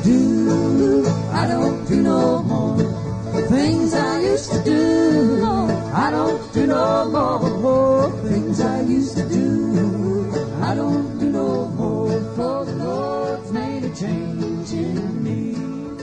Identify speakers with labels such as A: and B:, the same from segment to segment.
A: to do, I don't do no more. The things I used to do, I don't do no more. Things I used to do, I don't do no more. For the Lord's made a change in me.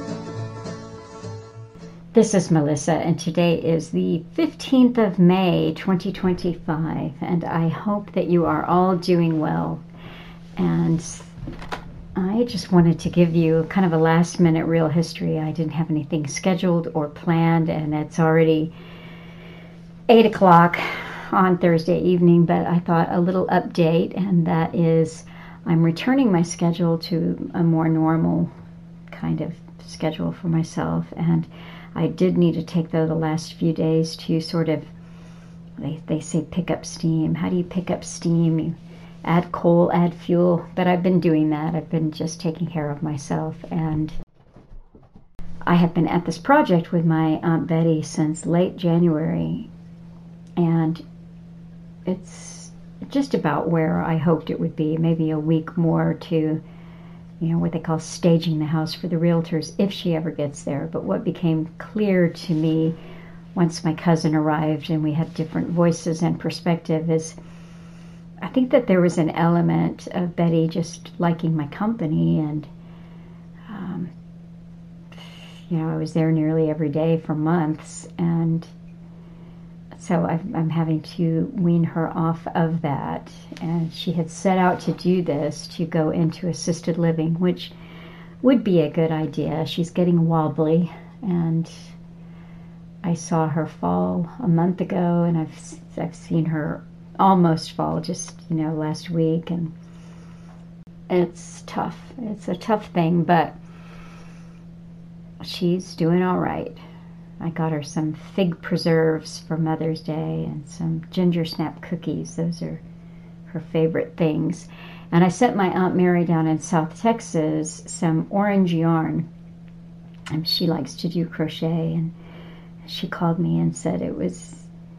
B: This is Melissa, and today is the 15th of May, 2025, and I hope that you are all doing well. And I just wanted to give you kind of a last-minute real history. I didn't have anything scheduled or planned, and it's already 8 o'clock on Thursday evening, but I thought a little update, and that is I'm returning my schedule to a more normal kind of schedule for myself, and I did need to take the last few days to sort of, they say pick up steam. How do you pick up steam? You add coal, add fuel, but I've been doing that. I've been just taking care of myself, and I have been at this project with my Aunt Betty since late January, and it's just about where I hoped it would be, maybe a week more to, what they call staging the house for the realtors, if she ever gets there. But what became clear to me once my cousin arrived and we had different voices and perspective is I think that there was an element of Betty just liking my company, and I was there nearly every day for months, and so I'm having to wean her off of that. And she had set out to do this, to go into assisted living, which would be a good idea. She's getting wobbly, and I saw her fall a month ago, and I've seen her almost fall just, last week, and it's tough. It's a tough thing, but she's doing all right. I got her some fig preserves for Mother's Day and some ginger snap cookies. Those are her favorite things. And I sent my Aunt Mary down in South Texas some orange yarn. And she likes to do crochet, and she called me and said it was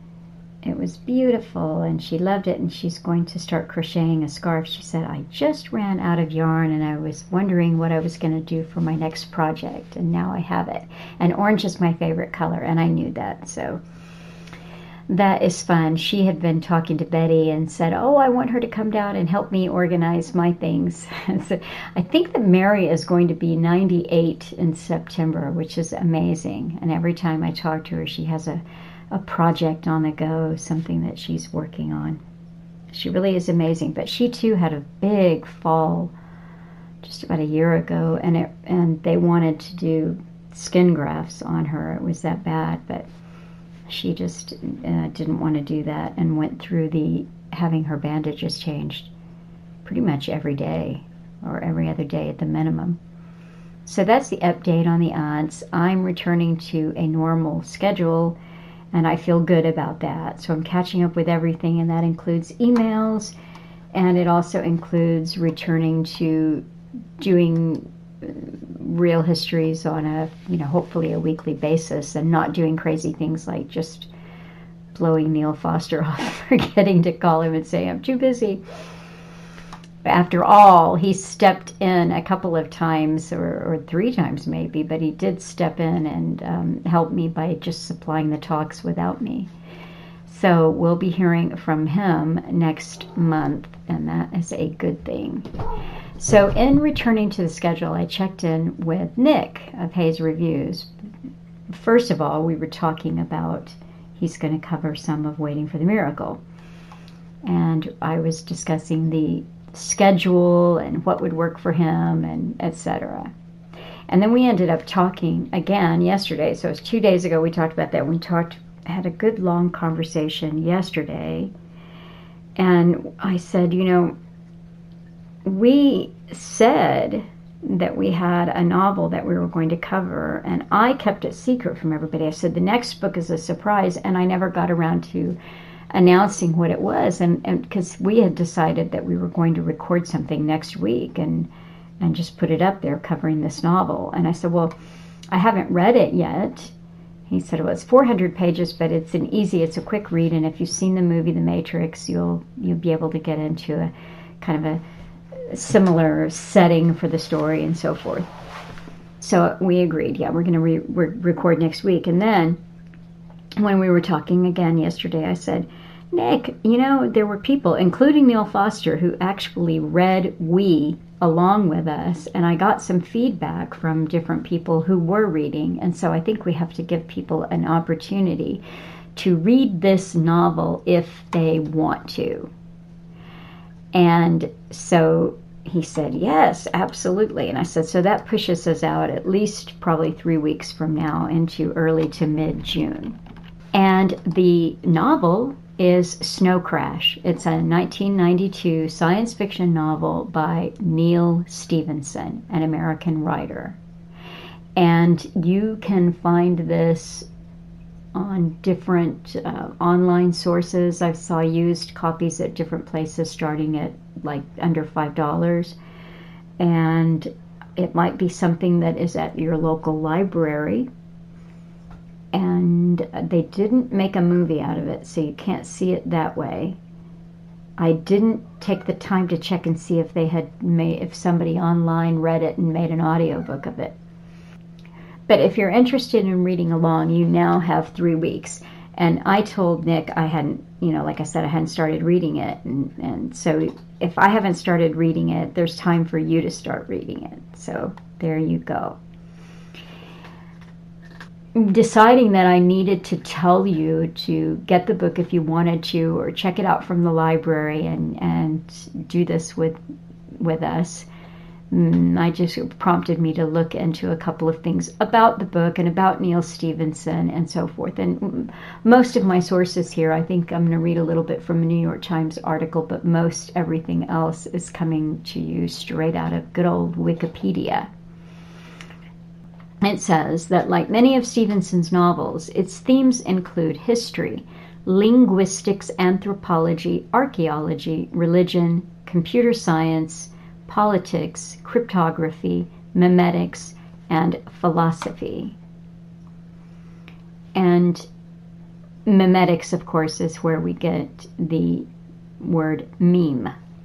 B: beautiful and she loved it, and she's going to start crocheting a scarf. She said, I just ran out of yarn and I was wondering what I was going to do for my next project, and now I have it. And orange is my favorite color, and I knew that, so that is fun. She had been talking to Betty and said, I want her to come down and help me organize my things. So I think that Mary is going to be 98 in September, which is amazing. And every time I talk to her, she has a project on the go, something that she's working on. She really is amazing. But she too had a big fall just about a year ago, and they wanted to do skin grafts on her. It was that bad, but she just didn't want to do that, and went through having her bandages changed pretty much every day, or every other day at the minimum. So that's the update on the aunts. I'm returning to a normal schedule, and I feel good about that. So I'm catching up with everything, and that includes emails, and it also includes returning to doing real histories on hopefully a weekly basis, and not doing crazy things like just blowing Neil Foster off, forgetting to call him and say, I'm too busy. After all, he stepped in a couple of times, or 3 times maybe, but he did step in and help me by just supplying the talks without me. So we'll be hearing from him next month, and that is a good thing. So in returning to the schedule, I checked in with Nick of Hayes Reviews. First of all, we were talking about he's going to cover some of Waiting for the Miracle. And I was discussing the schedule and what would work for him, and etc. And then we ended up talking again yesterday. So it was 2 days ago we talked about that. We had a good long conversation yesterday. And I said, we said that we had a novel that we were going to cover, and I kept it secret from everybody. I said the next book is a surprise, and I never got around to announcing what it was, and because we had decided that we were going to record something next week and just put it up there covering this novel. And I said, well, I haven't read it yet. He said, well, it's 400 pages, but it's a quick read, and if you've seen the movie The Matrix, you'll be able to get into a kind of a similar setting for the story and so forth. So we agreed, yeah, we're going to record next week. And then when we were talking again yesterday, I said, Nick, there were people, including Neil Foster, who actually read We along with us, and I got some feedback from different people who were reading, and so I think we have to give people an opportunity to read this novel if they want to. And so he said, yes, absolutely. And I said, so that pushes us out at least probably 3 weeks from now into early to mid-June. And the novel is Snow Crash. It's a 1992 science fiction novel by Neal Stephenson, an American writer. And you can find this on different online sources. I saw used copies at different places starting at like under $5. And it might be something that is at your local library. And they didn't make a movie out of it, so you can't see it that way. I didn't take the time to check and see if if somebody online read it and made an audiobook of it. But if you're interested in reading along, you now have 3 weeks. And I told Nick I hadn't, like I said, I hadn't started reading it. And so if I haven't started reading it, there's time for you to start reading it. So there you go. Deciding that I needed to tell you to get the book if you wanted to, or check it out from the library and do this with us. I just prompted me to look into a couple of things about the book and about Neal Stephenson and so forth. And most of my sources here, I think I'm going to read a little bit from a New York Times article, but most everything else is coming to you straight out of good old Wikipedia. It says that, like many of Stevenson's novels, its themes include history, linguistics, anthropology, archaeology, religion, computer science, politics, cryptography, memetics, and philosophy. And memetics, of course, is where we get the word meme.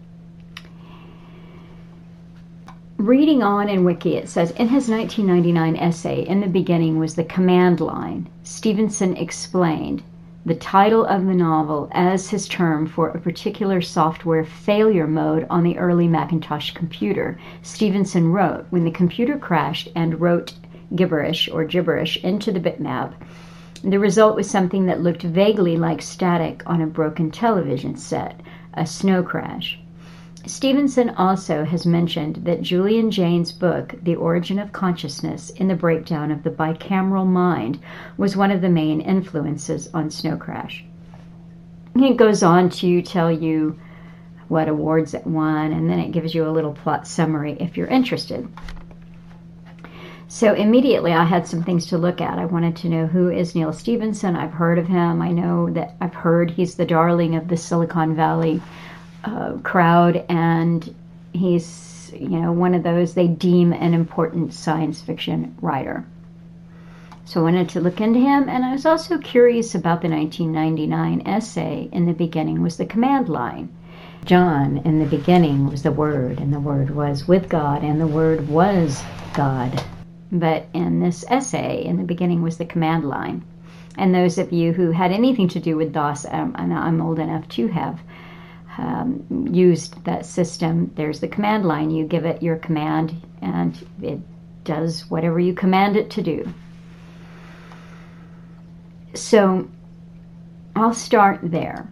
B: Reading on in Wiki, it says, in his 1999 essay, In the Beginning Was the Command Line, Stevenson explained the title of the novel as his term for a particular software failure mode on the early Macintosh computer. Stevenson wrote, when the computer crashed and wrote gibberish into the bitmap, the result was something that looked vaguely like static on a broken television set, a snow crash. Stevenson also has mentioned that Julian Jaynes' book, The Origin of Consciousness in the Breakdown of the Bicameral Mind, was one of the main influences on Snow Crash. It goes on to tell you what awards it won, and then it gives you a little plot summary if you're interested. So immediately I had some things to look at. I wanted to know, who is Neal Stephenson? I've heard of him. I know that I've heard he's the darling of the Silicon Valley crowd, and he's one of those they deem an important science fiction writer. So I wanted to look into him, and I was also curious about the 1999 essay, In the Beginning Was the Command Line. John, in the beginning was the Word, and the Word was with God, and the Word was God. But in this essay, In the Beginning Was the Command Line. And those of you who had anything to do with DOS, and I'm old enough to have used that system, there's the command line. You give it your command, and it does whatever you command it to do. So I'll start there.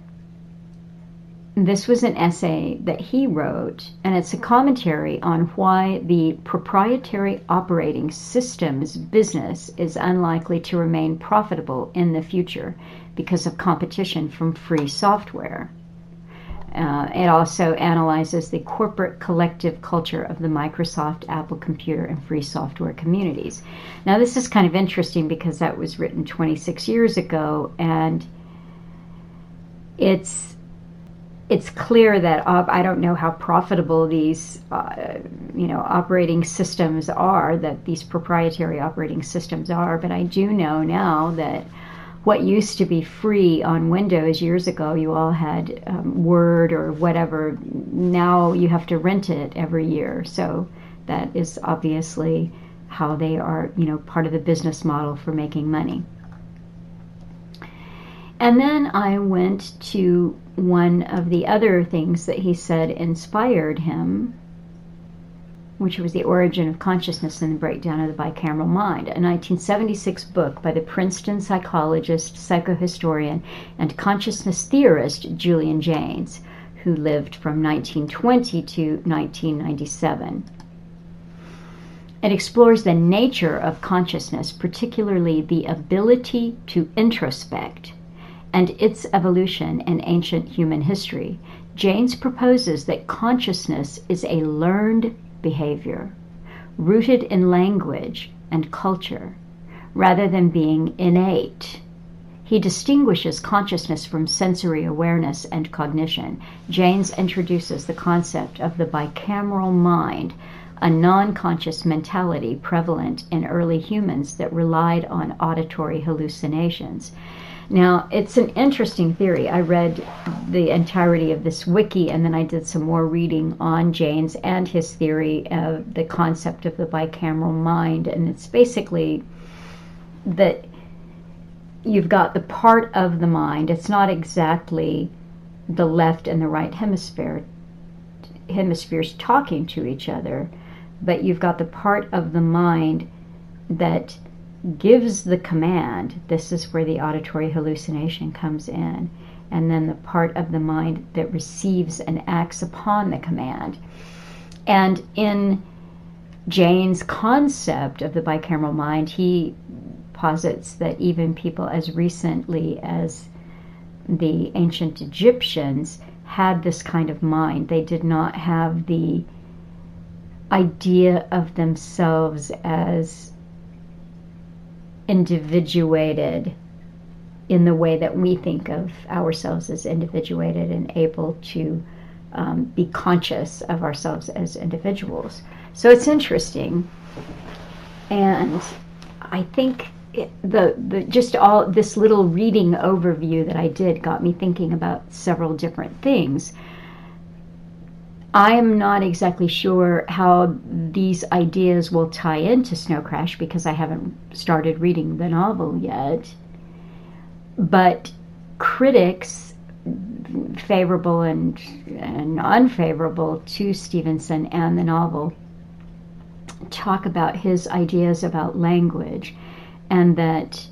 B: This was an essay that he wrote, and it's a commentary on why the proprietary operating systems business is unlikely to remain profitable in the future because of competition from free software. It also analyzes the corporate collective culture of the Microsoft, Apple Computer, and free software communities. Now, this is kind of interesting because that was written 26 years ago, and it's clear that I don't know how profitable these operating systems are, that these proprietary operating systems are, but I do know now that what used to be free on Windows years ago, you all had Word or whatever, now you have to rent it every year. So that is obviously how they are, part of the business model for making money. And then I went to one of the other things that he said inspired him, which was The Origin of Consciousness and the Breakdown of the Bicameral Mind, a 1976 book by the Princeton psychologist, psychohistorian, and consciousness theorist Julian Jaynes, who lived from 1920 to 1997. It explores the nature of consciousness, particularly the ability to introspect, and its evolution in ancient human history. Jaynes proposes that consciousness is a learned behavior, rooted in language and culture, rather than being innate. He distinguishes consciousness from sensory awareness and cognition. Jaynes introduces the concept of the bicameral mind, a non-conscious mentality prevalent in early humans that relied on auditory hallucinations. Now, it's an interesting theory. I read the entirety of this wiki, and then I did some more reading on Jaynes and his theory of the concept of the bicameral mind. And it's basically that you've got the part of the mind. It's not exactly the left and the right hemispheres talking to each other, but you've got the part of the mind that gives the command. This is where the auditory hallucination comes in. And then the part of the mind that receives and acts upon the command. And in Jaynes' concept of the bicameral mind, he posits that even people as recently as the ancient Egyptians had this kind of mind. They did not have the idea of themselves as individuated in the way that we think of ourselves as individuated and able to be conscious of ourselves as individuals. So it's interesting, and I think just all this little reading overview that I did got me thinking about several different things. I am not exactly sure how these ideas will tie into Snow Crash because I haven't started reading the novel yet. But critics, favorable and unfavorable to Stevenson and the novel, talk about his ideas about language, and that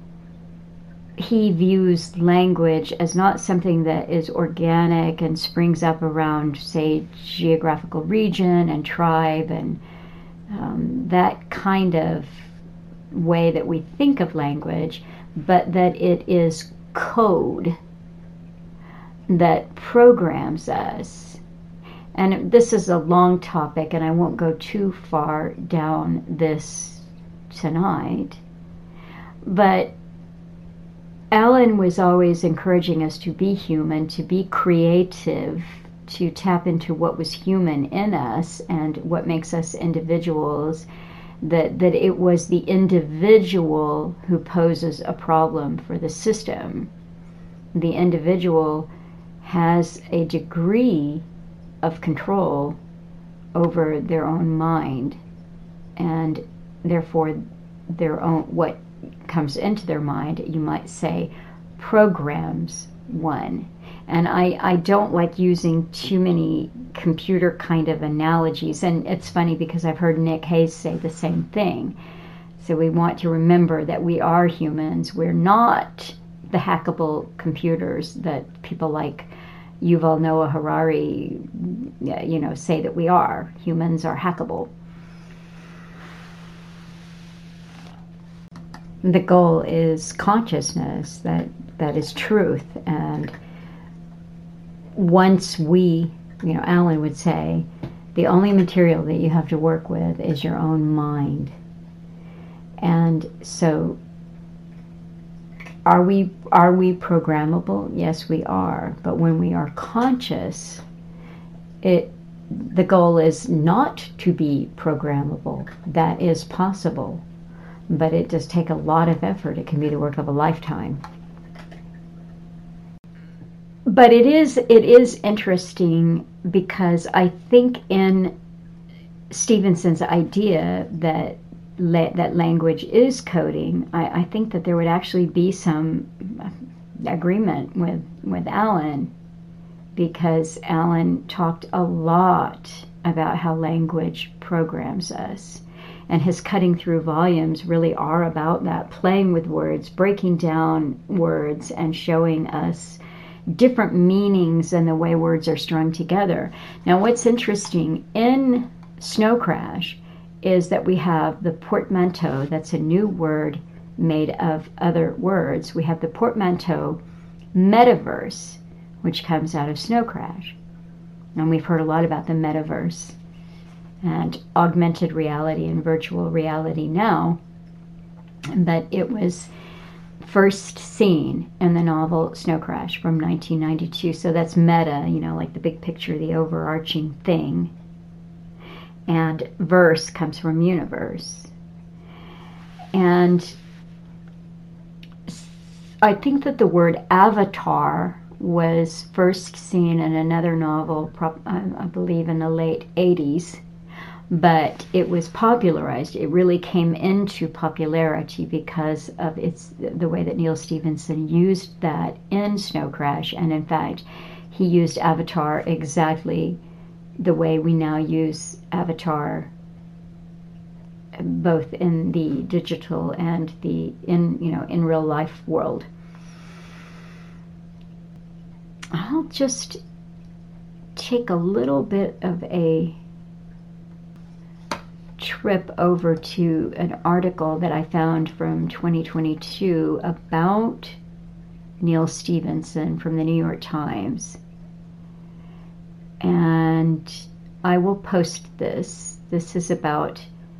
B: he views language as not something that is organic and springs up around, say, geographical region and tribe and that kind of way that we think of language, but that it is code that programs us. And this is a long topic, and I won't go too far down this tonight, but Alan was always encouraging us to be human, to be creative, to tap into what was human in us and what makes us individuals, that it was the individual who poses a problem for the system. The individual has a degree of control over their own mind, and therefore their own, what comes into their mind, you might say, programs one. And I don't like using too many computer kind of analogies, and it's funny because I've heard Nick Hayes say the same thing. So we want to remember that we are humans. We're not the hackable computers that people like Yuval Noah Harari say that we are. Humans are hackable. The goal is consciousness, that is truth. And once we, Alan would say, the only material that you have to work with is your own mind. And so are we programmable? Yes, we are. But when we are conscious, the goal is not to be programmable. That is possible. But it does take a lot of effort. It can be the work of a lifetime. But it is interesting because I think in Stevenson's idea that that language is coding, I think that there would actually be some agreement with Alan, because Alan talked a lot about how language programs us. And his Cutting Through volumes really are about that, playing with words, breaking down words, and showing us different meanings and the way words are strung together. Now, what's interesting in Snow Crash is that we have the portmanteau. That's a new word made of other words. We have the portmanteau metaverse, which comes out of Snow Crash. And we've heard a lot about the metaverse and augmented reality and virtual reality now, but it was first seen in the novel Snow Crash from 1992. So that's meta, like the big picture, the overarching thing. And verse comes from universe. And I think that the word avatar was first seen in another novel, I believe in the late 80s, but it was popularized. It really came into popularity because of the way that Neal Stephenson used that in Snow Crash. And in fact, he used avatar exactly the way we now use avatar, both in the digital and in real life world. I'll just take a little bit of a trip over to an article that I found from 2022 about Neal Stephenson from the New York Times. And I will post this. This is about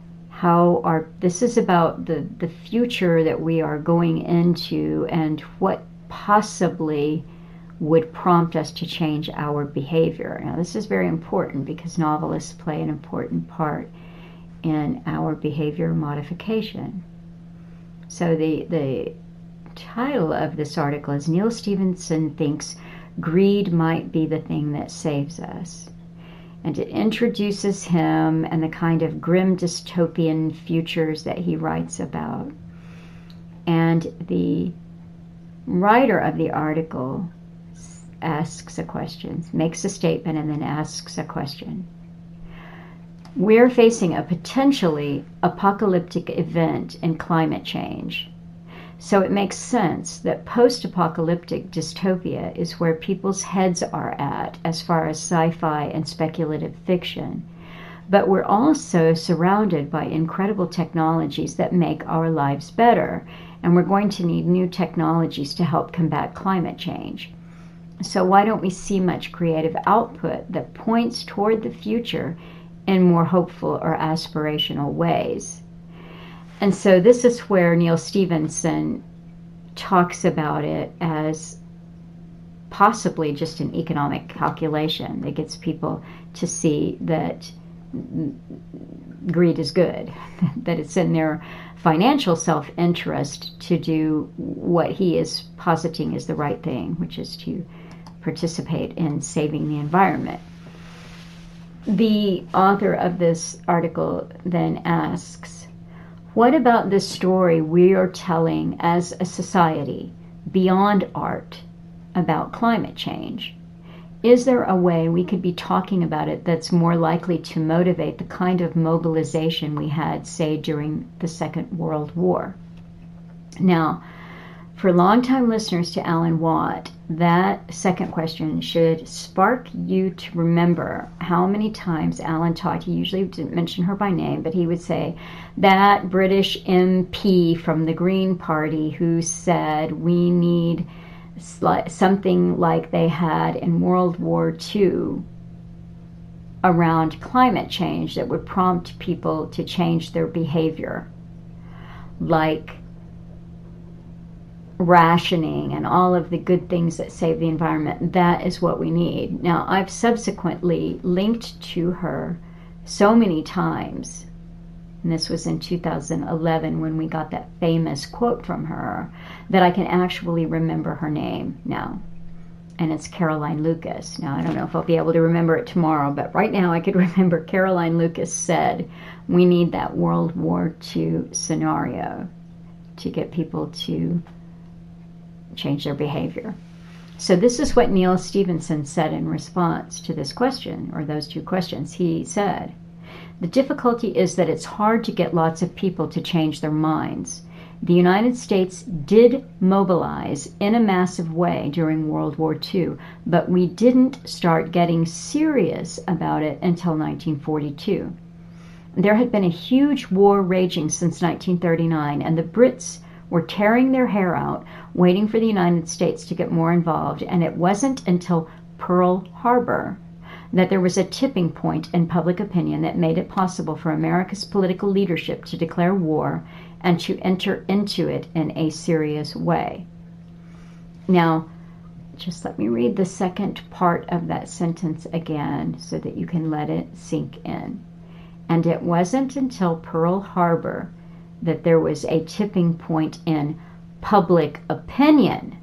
B: the future that we are going into and what possibly would prompt us to change our behavior. Now, this is very important because novelists play an important part in our behavior modification. So the title of this article is Neal Stephenson Thinks Greed Might Be the Thing That Saves Us. And it introduces him and the kind of grim dystopian futures that he writes about. And the writer of the article asks a question, makes a statement, and then asks a question. We're facing a potentially apocalyptic event in climate change. So it makes sense that post-apocalyptic dystopia is where people's heads are at as far as sci-fi and speculative fiction. But we're also surrounded by incredible technologies that make our lives better, and we're going to need new technologies to help combat climate change. So why don't we see much creative output that points toward the future in more hopeful or aspirational ways? And so this is where Neal Stephenson talks about it as possibly just an economic calculation that gets people to see that greed is good, that it's in their financial self-interest to do what he is positing is the right thing, which is to participate in saving the environment. The author of this article then asks, what about this story we are telling as a society beyond art about climate change? Is there a way we could be talking about it that's more likely to motivate the kind of mobilization we had, say, during the Second World War? Now, for longtime listeners to Alan Watt, that second question should spark you to remember how many times Alan talked. He usually didn't mention her by name, but he would say, that British MP from the Green Party who said we need something like they had in World War II around climate change that would prompt people to change their behavior, like rationing and all of the good things that save the environment. That is what we need. Now, I've subsequently linked to her so many times, and this was in 2011 when we got that famous quote from her, that I can actually remember her name now. and it's Caroline Lucas. Now, I don't know if I'll be able to remember it tomorrow, but right now I could remember Caroline Lucas said, we need that World War II scenario to get people to change their behavior. So this is what Neal Stephenson said in response to this question, or those two questions. He said, the difficulty is that it's hard to get lots of people to change their minds. The United States did mobilize in a massive way during World War II, but we didn't start getting serious about it until 1942. There had been a huge war raging since 1939, and the Brits were tearing their hair out, waiting for the United States to get more involved, and it wasn't until Pearl Harbor that there was a tipping point in public opinion that made it possible for America's political leadership to declare war and to enter into it in a serious way. Now, just let me read the second part of that sentence again so that you can let it sink in. And it wasn't until Pearl Harbor that there was a tipping point in public opinion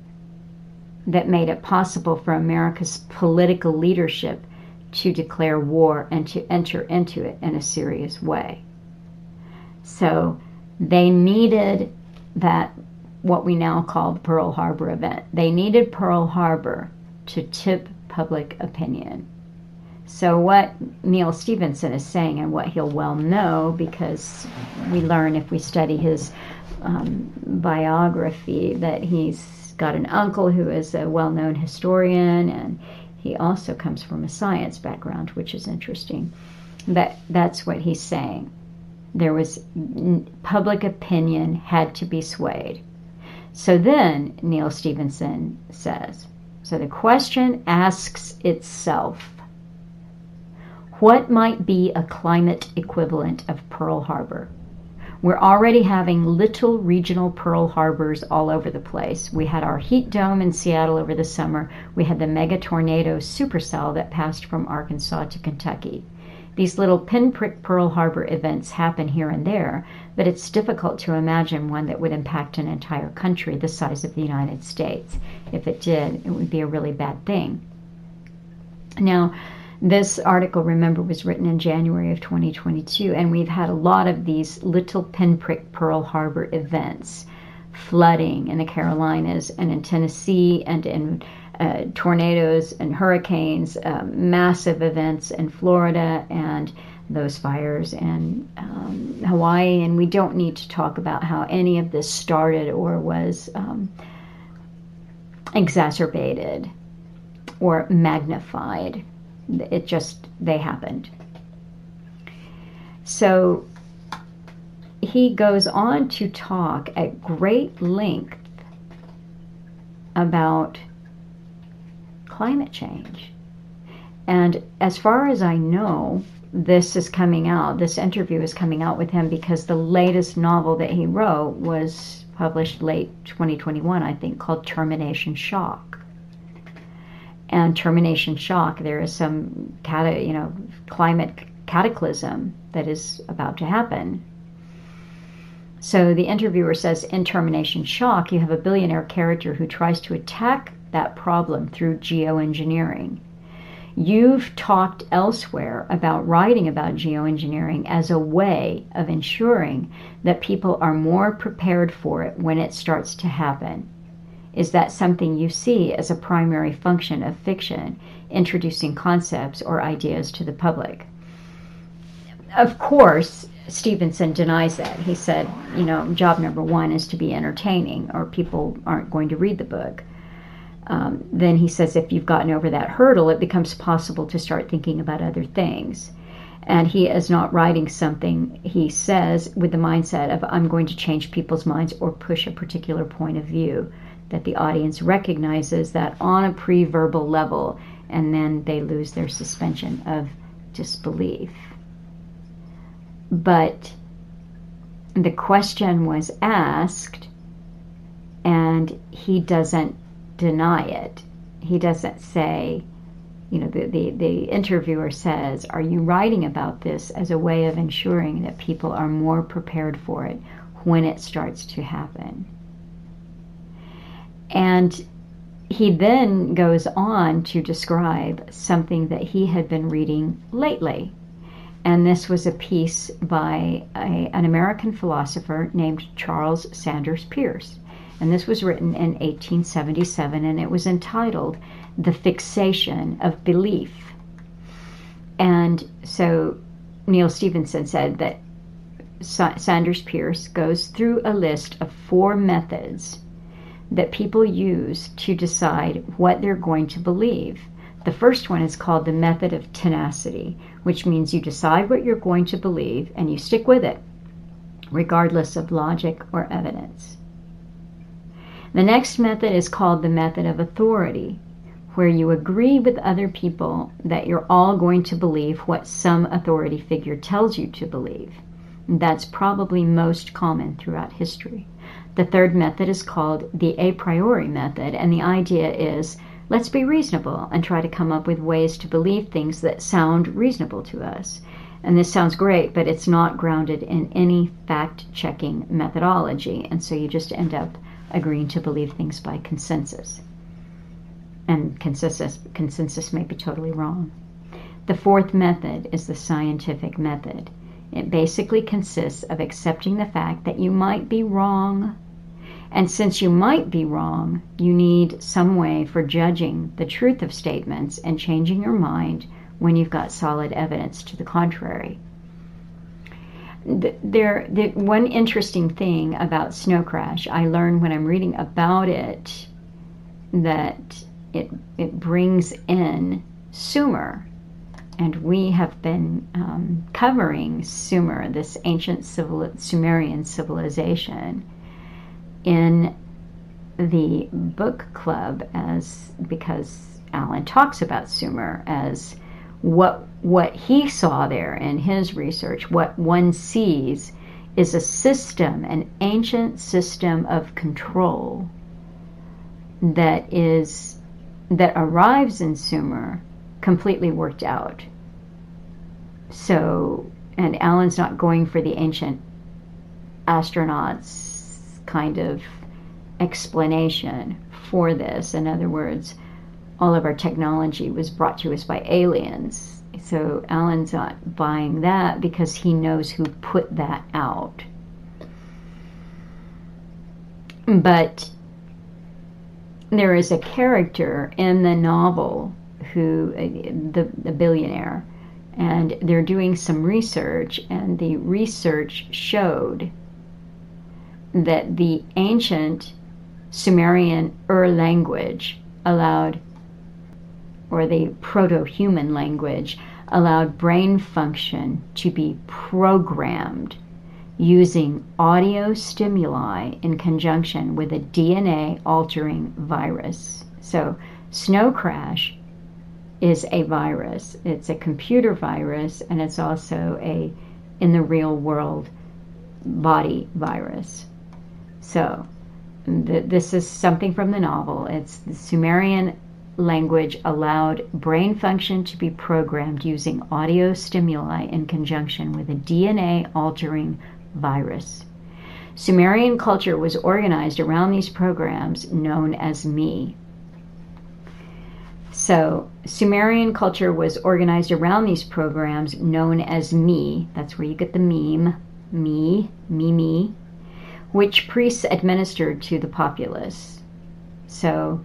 B: that made it possible for America's political leadership to declare war and to enter into it in a serious way. So they needed that, what we now call the Pearl Harbor event. They needed Pearl Harbor to tip public opinion. So what Neal Stephenson is saying, and what he'll well know, because we learn if we study his biography that he's got an uncle who is a well-known historian, and he also comes from a science background, which is interesting. But that's what he's saying. There was public opinion had to be swayed. So then Neal Stephenson says, so the question asks itself, what might be a climate equivalent of Pearl Harbor? We're already having little regional Pearl Harbors all over the place. We had our heat dome in Seattle over the summer. We had the mega tornado supercell that passed from Arkansas to Kentucky. These little pinprick Pearl Harbor events happen here and there, but it's difficult to imagine one that would impact an entire country the size of the United States. If it did, it would be a really bad thing. Now, this article, remember, was written in January of 2022, and we've had a lot of these little pinprick Pearl Harbor events, flooding in the Carolinas and in Tennessee and in tornadoes and hurricanes, massive events in Florida, and those fires in Hawaii. And we don't need to talk about how any of this started or was exacerbated or magnified. It just, they happened. So he goes on to talk at great length about climate change. And as far as I know, this is coming out, this interview is coming out with him because the latest novel that he wrote was published late 2021, I think, called Termination Shock. And Termination Shock, there is some climate cataclysm that is about to happen. So the interviewer says, in Termination Shock, you have a billionaire character who tries to attack that problem through geoengineering. You've talked elsewhere about writing about geoengineering as a way of ensuring that people are more prepared for it when it starts to happen. Is that something you see as a primary function of fiction, introducing concepts or ideas to the public? Of course, Stephenson denies that. He said, job number one is to be entertaining, or people aren't going to read the book. Then he says if you've gotten over that hurdle, it becomes possible to start thinking about other things. And he is not writing something, he says, with the mindset of I'm going to change people's minds or push a particular point of view that the audience recognizes that on a pre-verbal level, and then they lose their suspension of disbelief. But the question was asked, and he doesn't deny it. He doesn't say, the interviewer says, are you writing about this as a way of ensuring that people are more prepared for it when it starts to happen? And he then goes on to describe something that he had been reading lately. And this was a piece by an American philosopher named Charles Sanders Peirce. And this was written in 1877, and it was entitled The Fixation of Belief. And so Neal Stephenson said that Sanders Peirce goes through a list of 4 methods that people use to decide what they're going to believe. The first one is called the method of tenacity, which means you decide what you're going to believe and you stick with it, regardless of logic or evidence. The next method is called the method of authority, where you agree with other people that you're all going to believe what some authority figure tells you to believe. That's probably most common throughout history. The third method is called the a priori method, and the idea is, let's be reasonable and try to come up with ways to believe things that sound reasonable to us. And this sounds great, but it's not grounded in any fact-checking methodology, and so you just end up agreeing to believe things by consensus. And consensus may be totally wrong. The fourth method is the scientific method. It basically consists of accepting the fact that you might be wrong. And since you might be wrong, you need some way for judging the truth of statements and changing your mind when you've got solid evidence to the contrary. One interesting thing about Snow Crash, I learned when I'm reading about it, that it brings in Sumer. And we have been covering Sumer, this ancient Sumerian civilization, in the book club, because Alan talks about Sumer as what he saw there in his research. What one sees is a system, an ancient system of control that arrives in Sumer completely worked out. So, and Alan's not going for the ancient astronauts kind of explanation for this. In other words, all of our technology was brought to us by aliens. So Alan's not buying that because he knows who put that out. But there is a character in the novel who, the billionaire, and they're doing some research, and the research showed that the ancient Sumerian language allowed, or the proto-human language, allowed brain function to be programmed using audio stimuli in conjunction with a DNA-altering virus. So Snow Crash is a virus. It's a computer virus, and it's also a, in the real world, body virus. So this is something from the novel. It's the Sumerian language allowed brain function to be programmed using audio stimuli in conjunction with a DNA-altering virus. Sumerian culture was organized around these programs known as me. So Sumerian culture was organized around these programs known as me. That's where you get the meme, me, which priests administered to the populace. So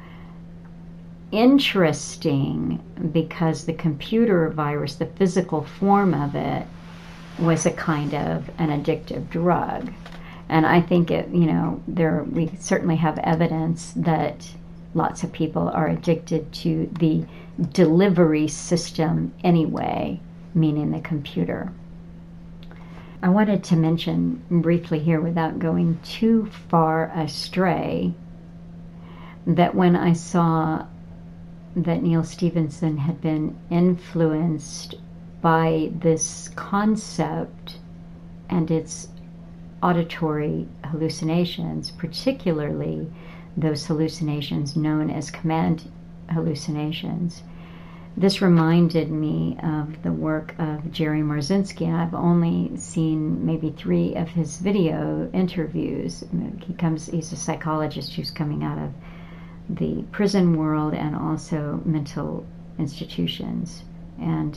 B: interesting, because the computer virus, the physical form of it, was a kind of an addictive drug. And I think we certainly have evidence that lots of people are addicted to the delivery system anyway, meaning the computer. I wanted to mention briefly here, without going too far astray, that when I saw that Neal Stephenson had been influenced by this concept and its auditory hallucinations, particularly those hallucinations known as command hallucinations, this reminded me of the work of Jerry Marzinsky. I've only seen maybe 3 of his video interviews. He's a psychologist who's coming out of the prison world and also mental institutions. And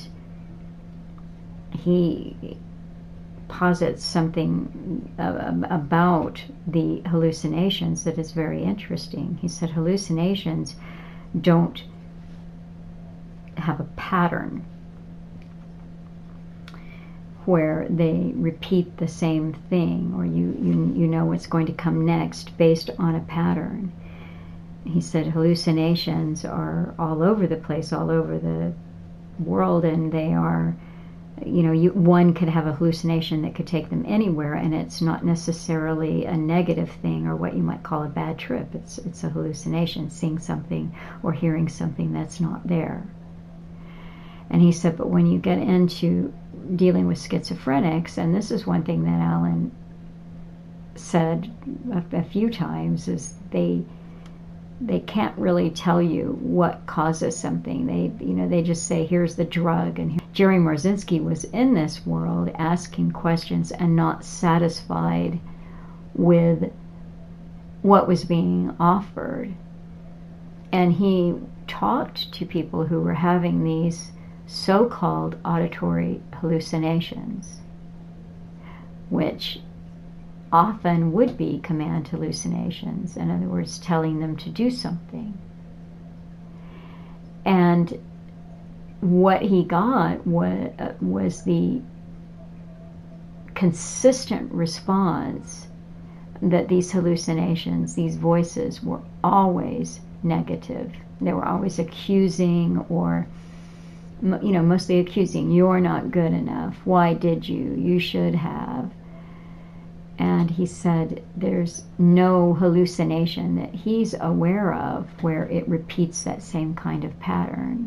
B: he posits something about the hallucinations that is very interesting. He said hallucinations don't have a pattern where they repeat the same thing, or you know what's going to come next based on a pattern. He said hallucinations are all over the place, all over the world, and they are, one could have a hallucination that could take them anywhere, and it's not necessarily a negative thing or what you might call a bad trip. It's a hallucination, seeing something or hearing something that's not there. And he said, but when you get into dealing with schizophrenics, and this is one thing that Alan said a few times, is they can't really tell you what causes something. They just say, here's the drug. And Jerry Marzinsky was in this world asking questions and not satisfied with what was being offered. And he talked to people who were having these so-called auditory hallucinations, which often would be command hallucinations, in other words, telling them to do something. And what he got was the consistent response that these hallucinations, these voices, were always negative. They were always accusing, or mostly accusing. You're not good enough. Why did you? You should have. And he said there's no hallucination that he's aware of where it repeats that same kind of pattern.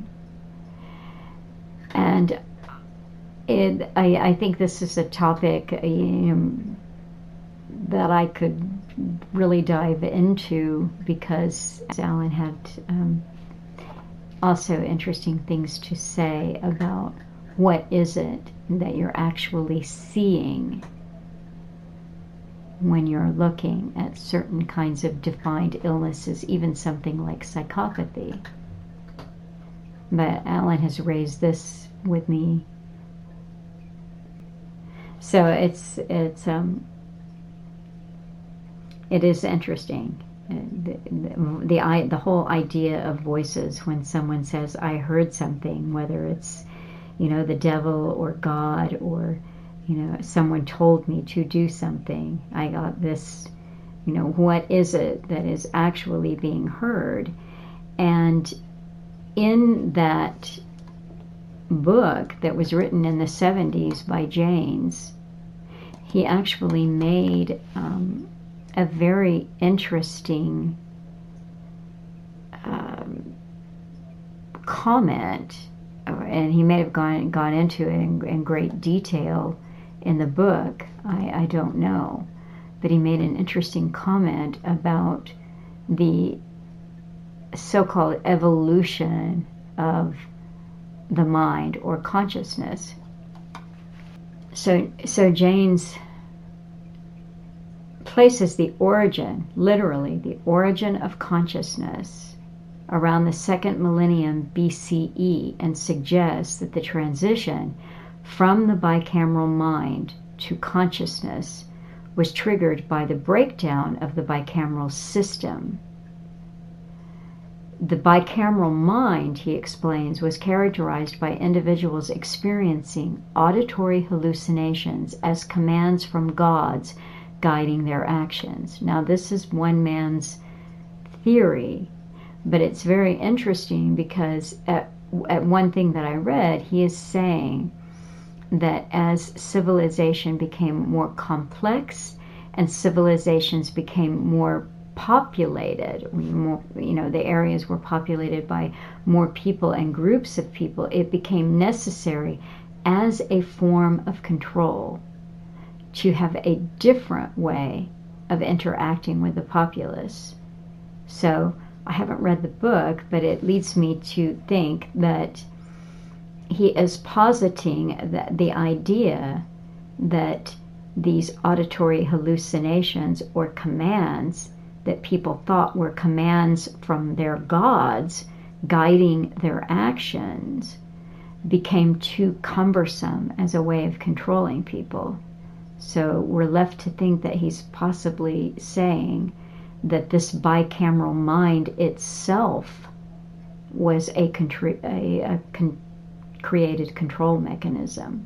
B: And I think this is a topic that I could really dive into, because Alan had also interesting things to say about what is it that you're actually seeing when you're looking at certain kinds of defined illnesses, even something like psychopathy. But Alan has raised this with me. So it is interesting. The whole idea of voices, when someone says, I heard something, whether it's, the devil or God, or someone told me to do something, I got this, what is it that is actually being heard? And in that book that was written in the 70s by Janes, he actually made a very interesting comment, and he may have gone into it in great detail in the book, I don't know, but he made an interesting comment about the so-called evolution of the mind or consciousness. So Janes places the origin, literally the origin of consciousness, around the 2nd millennium BCE, and suggests that the transition from the bicameral mind to consciousness was triggered by the breakdown of the bicameral system. The bicameral mind, he explains, was characterized by individuals experiencing auditory hallucinations as commands from gods guiding their actions. Now, this is one man's theory, but it's very interesting because at one thing that I read, he is saying that as civilization became more complex and civilizations became more populated, more, the areas were populated by more people and groups of people, it became necessary as a form of control to have a different way of interacting with the populace. So I haven't read the book, but it leads me to think that he is positing that the idea that these auditory hallucinations or commands that people thought were commands from their gods guiding their actions became too cumbersome as a way of controlling people. So we're left to think that he's possibly saying that this bicameral mind itself was a created control mechanism.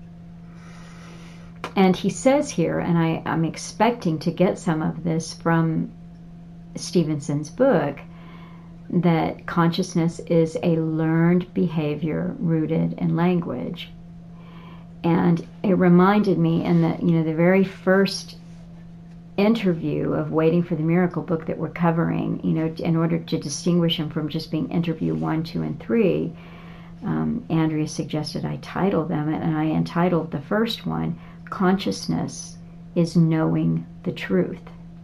B: And he says here, and I'm expecting to get some of this from Stevenson's book, that consciousness is a learned behavior rooted in language. And it reminded me in the very first interview of Waiting for the Miracle book that we're covering, in order to distinguish them from just being interview 1, 2, and 3, Andrea suggested I title them, and I entitled the first one, Consciousness is Knowing the Truth.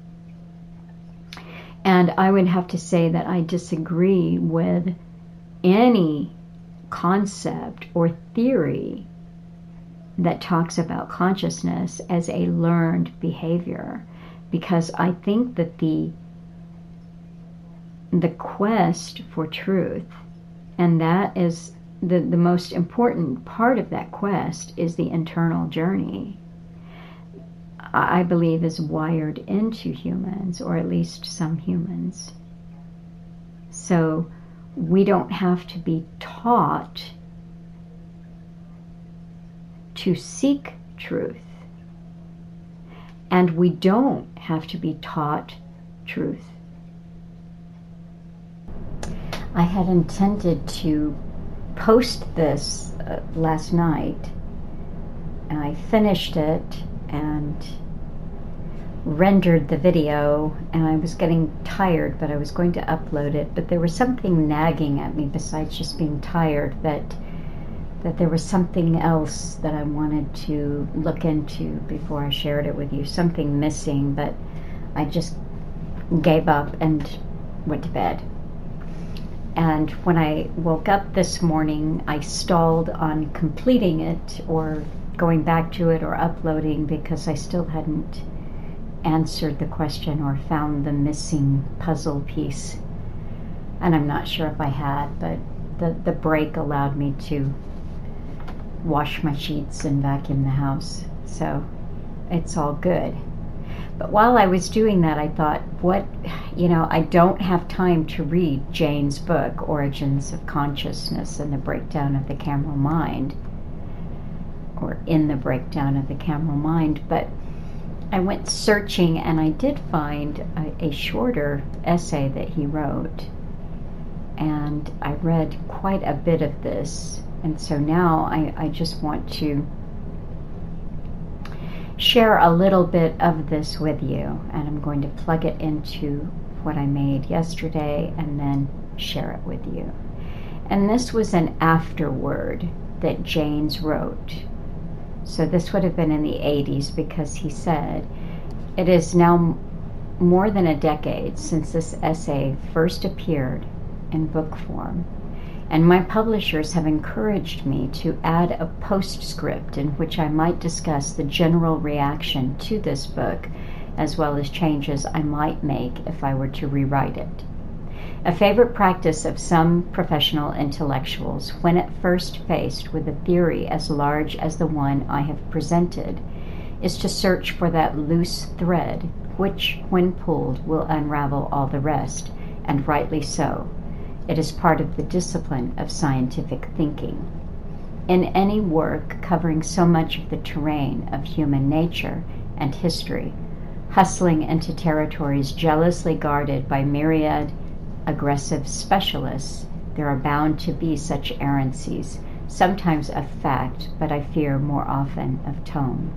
B: And I would have to say that I disagree with any concept or theory that talks about consciousness as a learned behavior, because I think that the quest for truth, and that is the most important part of that quest, is the internal journey, I believe is wired into humans, or at least some humans. So we don't have to be taught to seek truth. And we don't have to be taught truth. I had intended to post this last night, and I finished it and rendered the video, and I was getting tired, but I was going to upload it. But there was something nagging at me besides just being tired, that there was something else that I wanted to look into before I shared it with you, something missing, but I just gave up and went to bed. And when I woke up this morning, I stalled on completing it or going back to it or uploading, because I still hadn't answered the question or found the missing puzzle piece. And I'm not sure if I had, but the break allowed me to wash my sheets and vacuum the house, so it's all good. But while I was doing that, I thought, I don't have time to read Jane's book, Origins of Consciousness and the Breakdown of the Cameral Mind, or in the Breakdown of the Cameral Mind, but I went searching, and I did find a shorter essay that he wrote, and I read quite a bit of this. And so now I just want to share a little bit of this with you, and I'm going to plug it into what I made yesterday and then share it with you. And this was an afterword that Janes wrote. So this would have been in the 80s, because he said, "It is now more than a decade since this essay first appeared in book form, and my publishers have encouraged me to add a postscript in which I might discuss the general reaction to this book, as well as changes I might make if I were to rewrite it. A favorite practice of some professional intellectuals, when at first faced with a theory as large as the one I have presented, is to search for that loose thread which, when pulled, will unravel all the rest, and rightly so. It is part of the discipline of scientific thinking. In any work covering so much of the terrain of human nature and history, hustling into territories jealously guarded by myriad aggressive specialists, there are bound to be such errancies, sometimes of fact, but I fear more often of tone.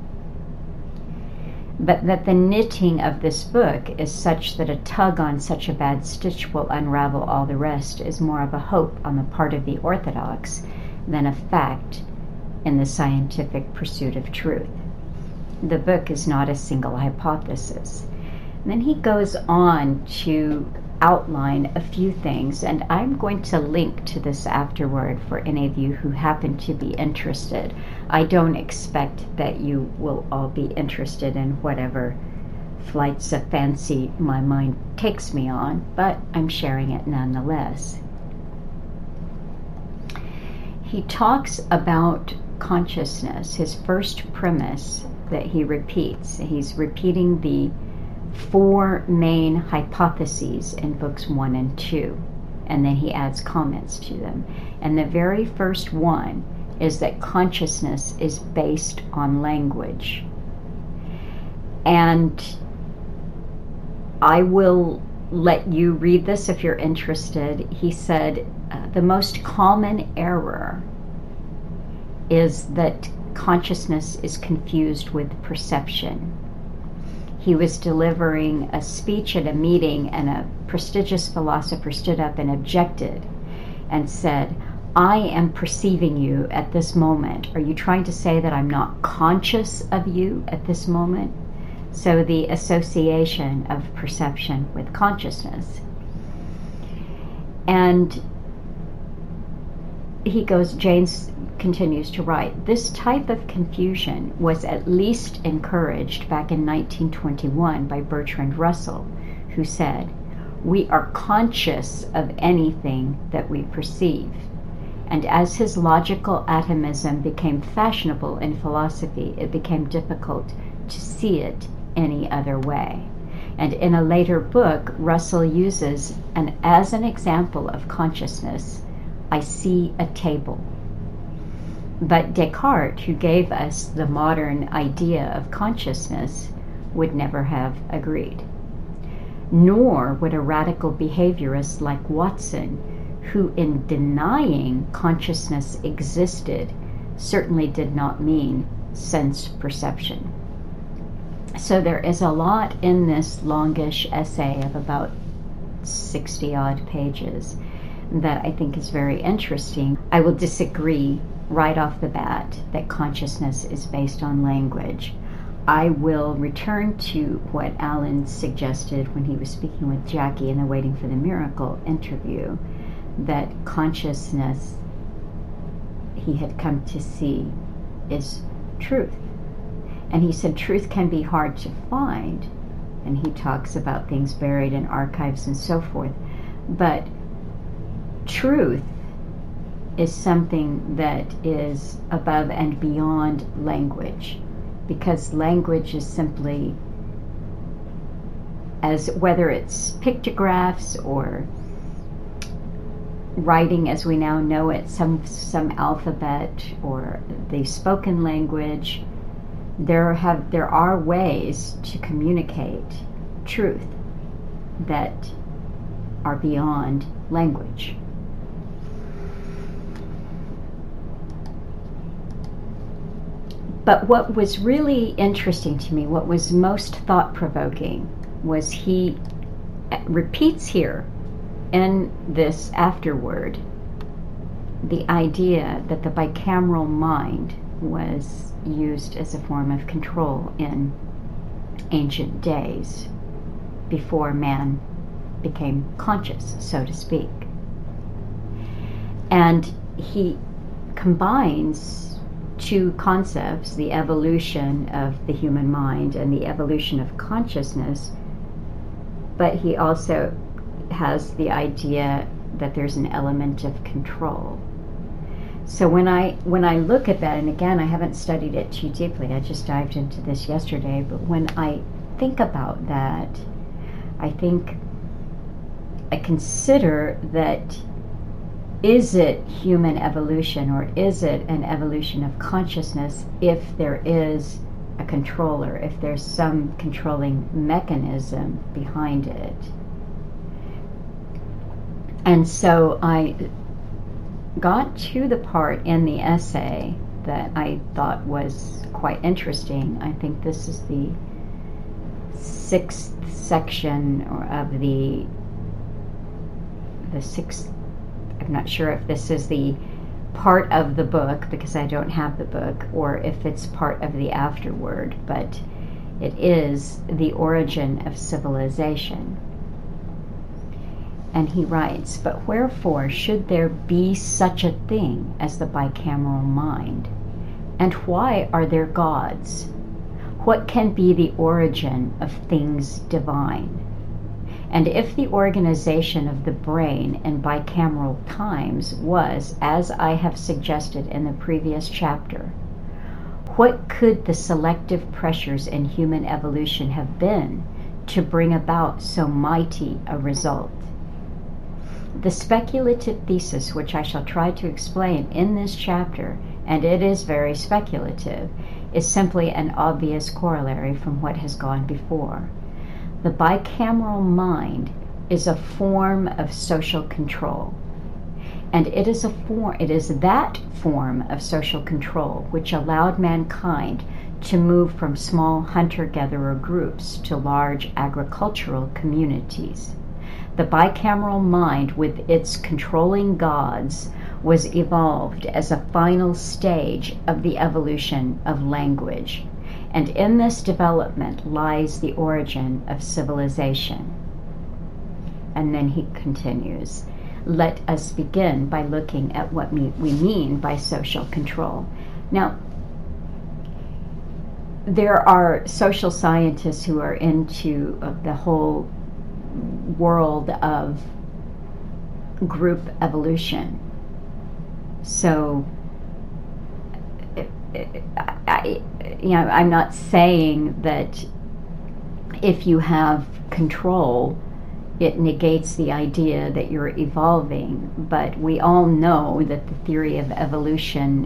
B: But that the knitting of this book is such that a tug on such a bad stitch will unravel all the rest is more of a hope on the part of the orthodox than a fact in the scientific pursuit of truth. The book is not a single hypothesis." And then he goes on to outline a few things, and I'm going to link to this afterward for any of you who happen to be interested. I don't expect that you will all be interested in whatever flights of fancy my mind takes me on, but I'm sharing it nonetheless. He talks about consciousness, his first premise that he repeats. He's repeating the 4 main hypotheses in books 1 and 2, and then he adds comments to them. And the very first one is that consciousness is based on language. And I will let you read this if you're interested. He said the most common error is that consciousness is confused with perception. He was delivering a speech at a meeting, and a prestigious philosopher stood up and objected and said, I am perceiving you at this moment. Are you trying to say that I'm not conscious of you at this moment? So the association of perception with consciousness. And Janes continues to write, this type of confusion was at least encouraged back in 1921 by Bertrand Russell, who said, we are conscious of anything that we perceive. And as his logical atomism became fashionable in philosophy, it became difficult to see it any other way. And in a later book, Russell uses, as an example of consciousness, I see a table. But Descartes, who gave us the modern idea of consciousness, would never have agreed. Nor would a radical behaviorist like Watson, who in denying consciousness existed, certainly did not mean sense perception. So there is a lot in this longish essay of about 60-odd pages that I think is very interesting. I will disagree right off the bat that consciousness is based on language. I will return to what Alan suggested when he was speaking with Jackie in the Waiting for the Miracle interview, that consciousness, he had come to see, is truth. And he said truth can be hard to find, and he talks about things buried in archives and so forth. But truth is something that is above and beyond language, because language is simply, as whether it's pictographs or writing as we now know it, some alphabet or the spoken language, there are ways to communicate truth that are beyond language. But what was really interesting to me, what was most thought-provoking, was he repeats here in this afterword the idea that the bicameral mind was used as a form of control in ancient days, before man became conscious, so to speak. And he combines two concepts, the evolution of the human mind and the evolution of consciousness, but he also has the idea that there's an element of control. So when I look at that, and again, I haven't studied it too deeply, I just dived into this yesterday, but when I think about that, I consider that, is it human evolution, or is it an evolution of consciousness if there is a controller, if there's some controlling mechanism behind it? And so I got to the part in the essay that I thought was quite interesting. I think this is the 6th section of the 6th. I'm not sure if this is the part of the book, because I don't have the book, or if it's part of the afterword, but it is the origin of civilization. And he writes, but wherefore should there be such a thing as the bicameral mind? And why are there gods? What can be the origin of things divine? And if the organization of the brain in bicameral times was, as I have suggested in the previous chapter, what could the selective pressures in human evolution have been to bring about so mighty a result? The speculative thesis, which I shall try to explain in this chapter, and it is very speculative, is simply an obvious corollary from what has gone before. The bicameral mind is a form of social control, and it is that form of social control which allowed mankind to move from small hunter-gatherer groups to large agricultural communities. The bicameral mind, with its controlling gods, was evolved as a final stage of the evolution of language. And in this development lies the origin of civilization. And then he continues, let us begin by looking at what we mean by social control. Now, there are social scientists who are into the whole world of group evolution. So, I'm not saying that if you have control, it negates the idea that you're evolving, but we all know that the theory of evolution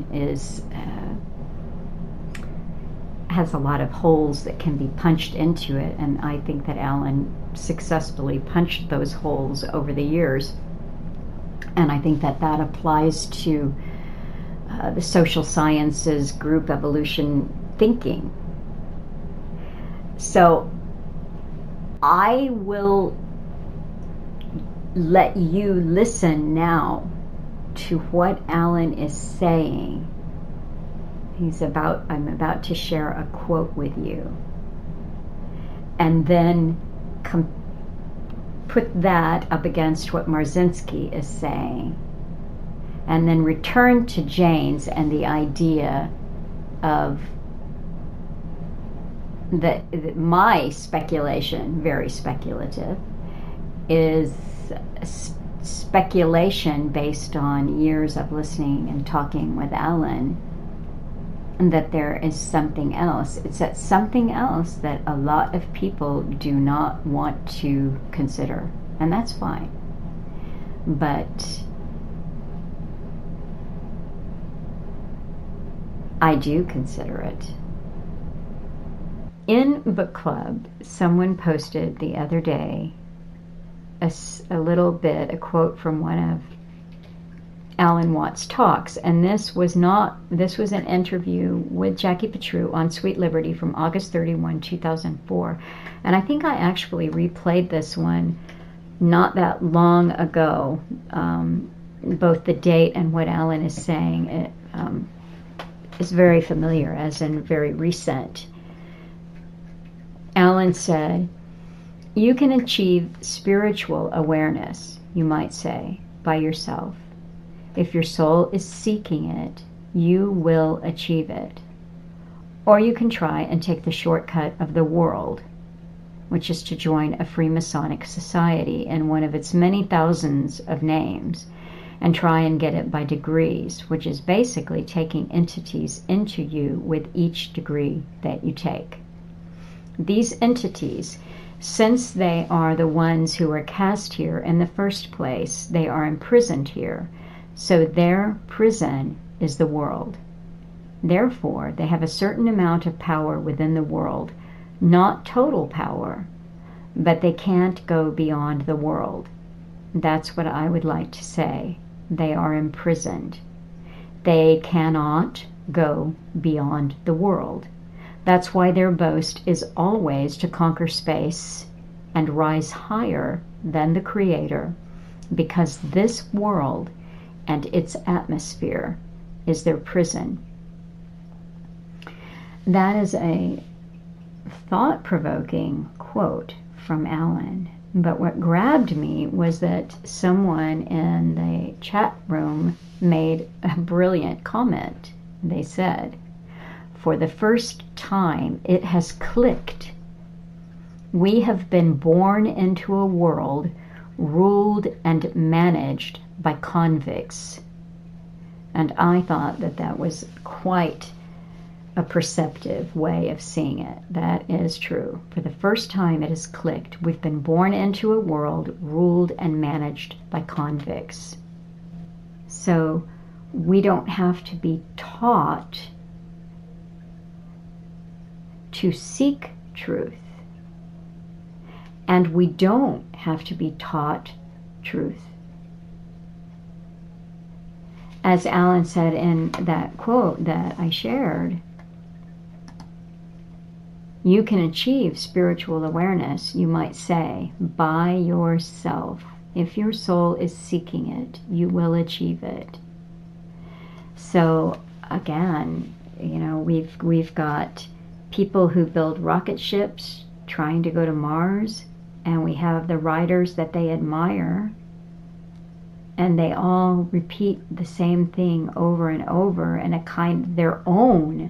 B: has a lot of holes that can be punched into it, and I think that Alan successfully punched those holes over the years, and I think that applies to the social sciences group evolution thinking. So I will let you listen now to what Alan is saying. I'm about to share a quote with you, and then put that up against what Marzinski is saying, and then return to Jaynes and the idea of that my speculation, very speculative, is speculation based on years of listening and talking with Alan, and that there is something else. It's that something else that a lot of people do not want to consider, and that's fine. But I do consider it. In book club, someone posted the other day a little bit, a quote from one of Alan Watts' talks, and this was an interview with Jackie Petru on Sweet Liberty from August 31, 2004, and I think I actually replayed this one not that long ago, both the date and what Alan is saying. It is very familiar, as in very recent. Alan said, "You can achieve spiritual awareness, you might say, by yourself. If your soul is seeking it, you will achieve it. Or you can try and take the shortcut of the world, which is to join a Freemasonic society in one of its many thousands of names, and try and get it by degrees, which is basically taking entities into you with each degree that you take. These entities, since they are the ones who are cast here in the first place, they are imprisoned here, so their prison is the world. Therefore, they have a certain amount of power within the world, not total power, but they can't go beyond the world. That's what I would like to say. They are imprisoned. They cannot go beyond the world. That's why their boast is always to conquer space and rise higher than the Creator, because this world and its atmosphere is their prison." That is a thought-provoking quote from Alan. But what grabbed me was that someone in the chat room made a brilliant comment. They said, for the first time, it has clicked. We have been born into a world ruled and managed by convicts. And I thought that that was quite a perceptive way of seeing it. That is true. For the first time, it has clicked. We've been born into a world ruled and managed by convicts. So we don't have to be taught to seek truth. And we don't have to be taught truth. As Alan said in that quote that I shared, you can achieve spiritual awareness, you might say, by yourself. If your soul is seeking it, you will achieve it. So again, we've got people who build rocket ships trying to go to Mars, and we have the writers that they admire, and they all repeat the same thing over and over in a kind of their own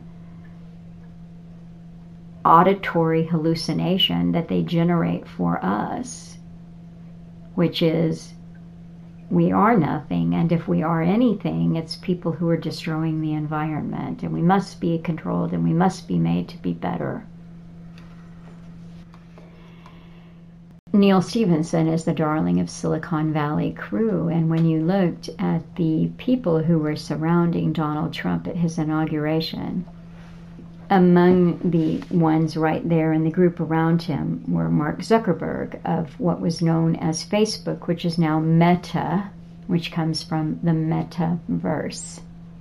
B: auditory hallucination that they generate for us, which is, we are nothing, and if we are anything, it's people who are destroying the environment, and we must be controlled, and we must be made to be better. Neal Stephenson is the darling of Silicon Valley crew, and when you looked at the people who were surrounding Donald Trump at his inauguration, among the ones right there in the group around him were Mark Zuckerberg of what was known as Facebook, which is now Meta, which comes from the metaverse.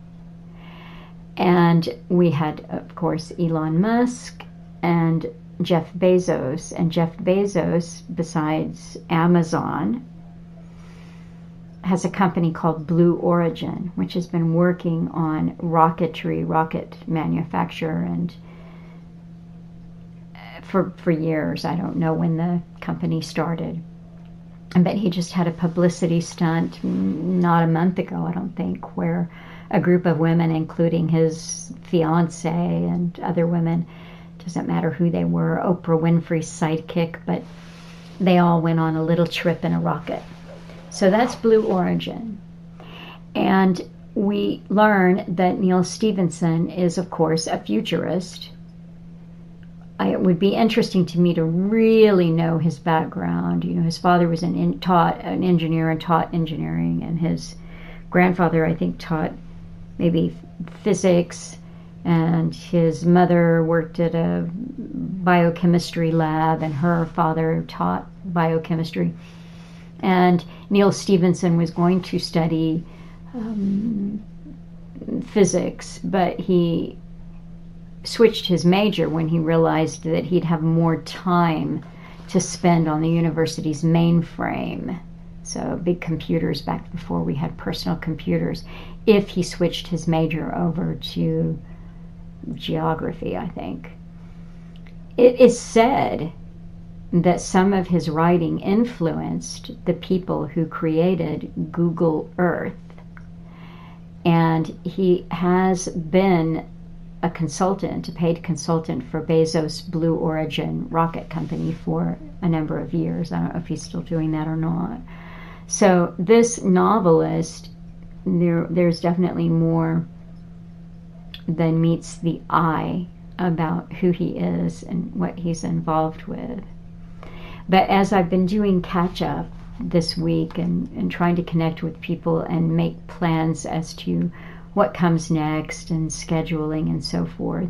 B: And we had, of course, Elon Musk and Jeff Bezos. And Jeff Bezos, besides Amazon, has a company called Blue Origin, which has been working on rocketry, rocket manufacture, and for years. I don't know when the company started. But he just had a publicity stunt not a month ago, I don't think, where a group of women, including his fiancée and other women, doesn't matter who they were, Oprah Winfrey's sidekick, but they all went on a little trip in a rocket. So that's Blue Origin. And we learn that Neal Stephenson is, of course, a futurist. It would be interesting to me to really know his background. His father was an engineer and taught engineering, and his grandfather, I think, taught maybe physics, and his mother worked at a biochemistry lab, and her father taught biochemistry. And Neal Stephenson was going to study physics, but he switched his major when he realized that he'd have more time to spend on the university's mainframe. So big computers back before we had personal computers, if he switched his major over to geography, I think. It is said that some of his writing influenced the people who created Google Earth. And he has been a consultant, a paid consultant for Bezos' Blue Origin rocket company for a number of years. I don't know if he's still doing that or not. So this novelist, there's definitely more than meets the eye about who he is and what he's involved with. But as I've been doing catch-up this week and trying to connect with people and make plans as to what comes next and scheduling and so forth,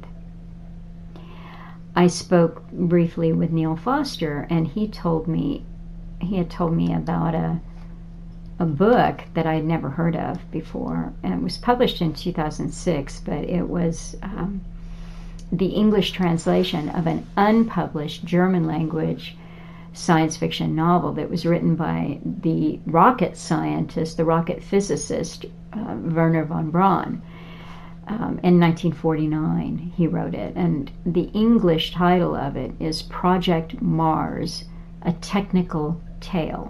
B: I spoke briefly with Neil Foster, and he had told me about a book that I had never heard of before, and it was published in 2006, but it was the English translation of an unpublished German language science fiction novel that was written by the rocket scientist, the rocket physicist, Wernher von Braun. In 1949, he wrote it, and the English title of it is Project Mars, A Technical Tale.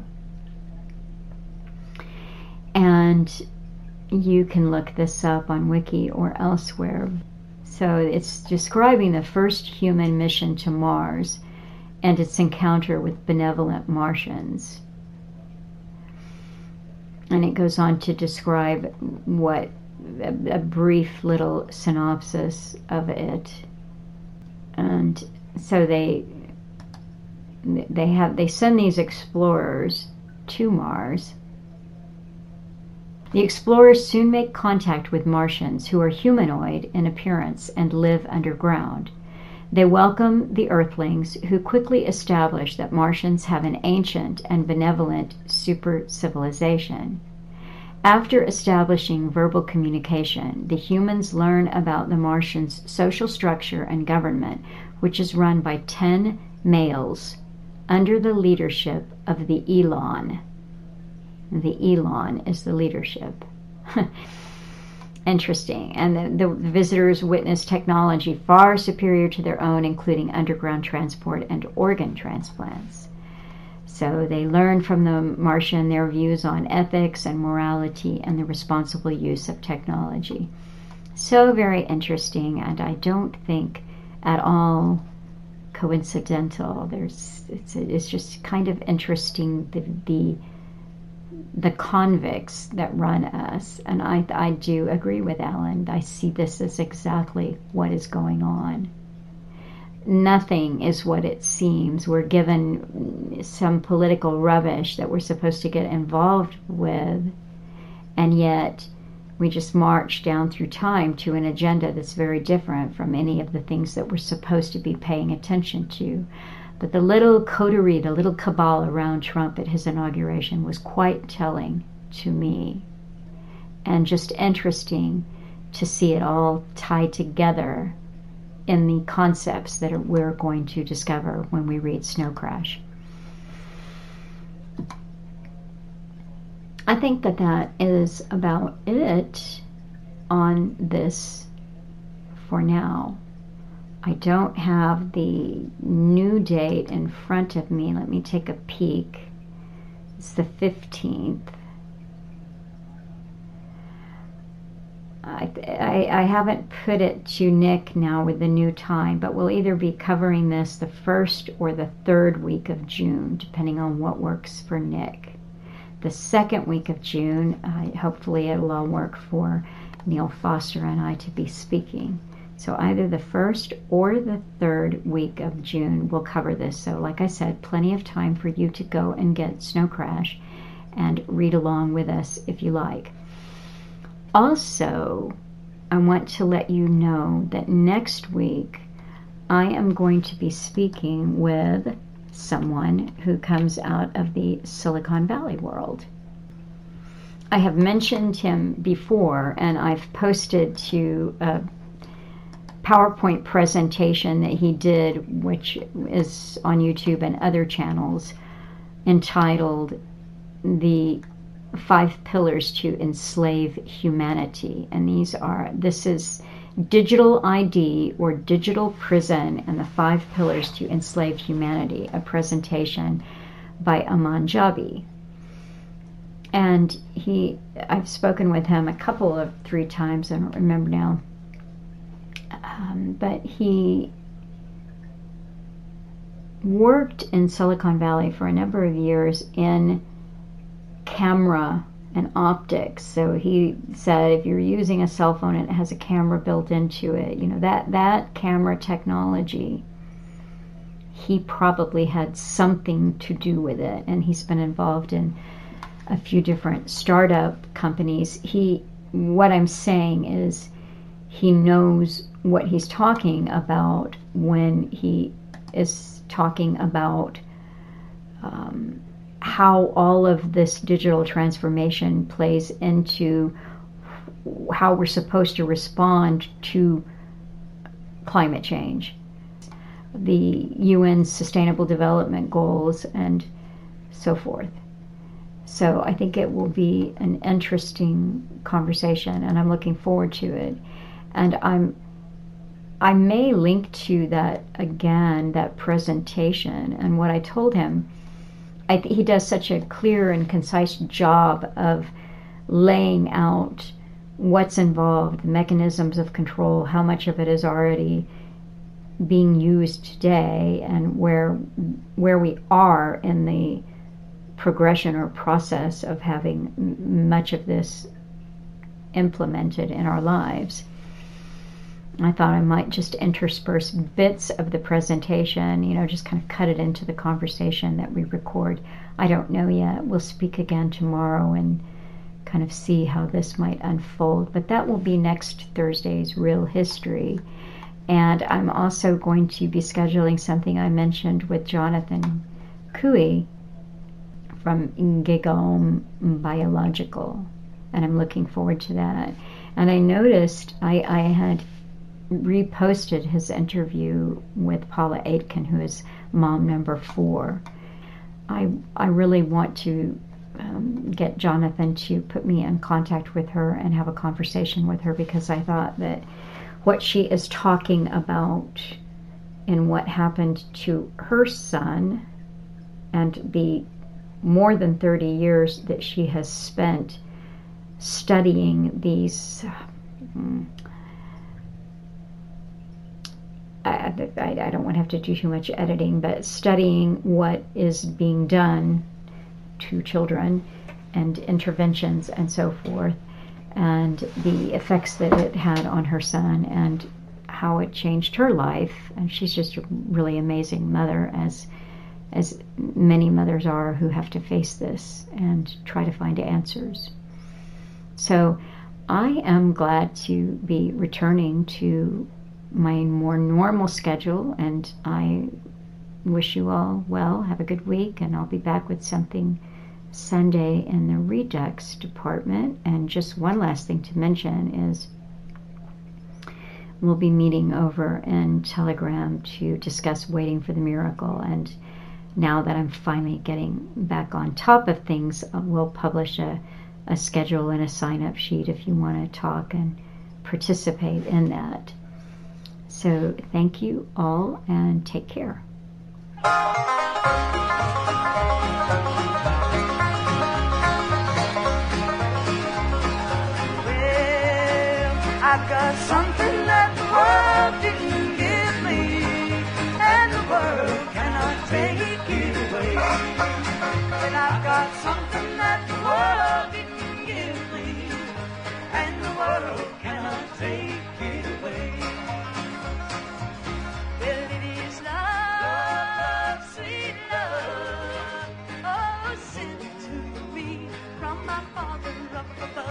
B: And you can look this up on Wiki or elsewhere. So it's describing the first human mission to Mars and its encounter with benevolent Martians. And it goes on to describe what a brief little synopsis of it. And so they send these explorers to Mars. The explorers soon make contact with Martians who are humanoid in appearance and live underground. They welcome the Earthlings, who quickly establish that Martians have an ancient and benevolent super civilization. After establishing verbal communication, the humans learn about the Martians' social structure and government, which is run by 10 males under the leadership of the Elon. The Elon is the leadership. Interesting. And the visitors witness technology far superior to their own, including underground transport and organ transplants. So they learn from the Martian their views on ethics and morality and the responsible use of technology. So very interesting, and I don't think at all coincidental. It's just kind of interesting, the convicts that run us. And I do agree with Alan. I see this as exactly what is going on. Nothing is what it seems. We're given some political rubbish that we're supposed to get involved with, and yet we just march down through time to an agenda that's very different from any of the things that we're supposed to be paying attention to. But the little coterie, the little cabal around Trump at his inauguration was quite telling to me, and just interesting to see it all tied together in the concepts that we're going to discover when we read Snow Crash. I think that is about it on this for now. I don't have the new date in front of me. Let me take a peek. It's the 15th. I haven't put it to Nick now with the new time, but we'll either be covering this the 1st or the 3rd week of June, depending on what works for Nick. The 2nd week of June, hopefully it'll all work for Neil Foster and I to be speaking. So either the 1st or the 3rd week of June we'll cover this. So like I said, plenty of time for you to go and get Snow Crash and read along with us if you like. Also, I want to let you know that next week I am going to be speaking with someone who comes out of the Silicon Valley world. I have mentioned him before, and I've posted to a PowerPoint presentation that he did, which is on YouTube and other channels, entitled The 5 Pillars to Enslave Humanity. And this is Digital ID or Digital Prison and the 5 Pillars to Enslave Humanity, a presentation by Aman Jabi. And I've spoken with him 3 times, I don't remember now. But he worked in Silicon Valley for a number of years in camera and optics. So he said if you're using a cell phone and it has a camera built into it, that camera technology, he probably had something to do with it. And he's been involved in a few different startup companies. What I'm saying is he knows what he's talking about when he is talking about how all of this digital transformation plays into how we're supposed to respond to climate change, the UN's Sustainable Development Goals, and so forth. So I think it will be an interesting conversation, and I'm looking forward to it. And I may link to that again, that presentation, and what I told him. He does such a clear and concise job of laying out what's involved, the mechanisms of control, how much of it is already being used today, and where we are in the progression or process of having much of this implemented in our lives. I thought I might just intersperse bits of the presentation, just kind of cut it into the conversation that we record. I don't know yet. We'll speak again tomorrow and kind of see how this might unfold. But that will be next Thursday's Real History. And I'm also going to be scheduling something I mentioned with Jonathan Cooey from Gigom Biological. And I'm looking forward to that. And I noticed I had reposted his interview with Paula Aitken, who is mom number 4. I really want to get Jonathan to put me in contact with her and have a conversation with her, because I thought that what she is talking about and what happened to her son and the more than 30 years that she has spent studying these I don't want to have to do too much editing, but studying what is being done to children and interventions and so forth, and the effects that it had on her son and how it changed her life. And she's just a really amazing mother, as many mothers are who have to face this and try to find answers. So I am glad to be returning to my more normal schedule, and I wish you all well. Have a good week, and I'll be back with something Sunday in the Redux department. And just one last thing to mention is we'll be meeting over in Telegram to discuss Waiting for the Miracle. And now that I'm finally getting back on top of things, we'll publish a schedule and a sign-up sheet if you want to talk and participate in that. So thank you all, and take care.
A: Well, I've got something that the world didn't give me, and the world cannot take it away. And I've got something that the world didn't give me, and the world cannot take it away. Well, it is love, sweet love, oh, sent to me from my Father up above.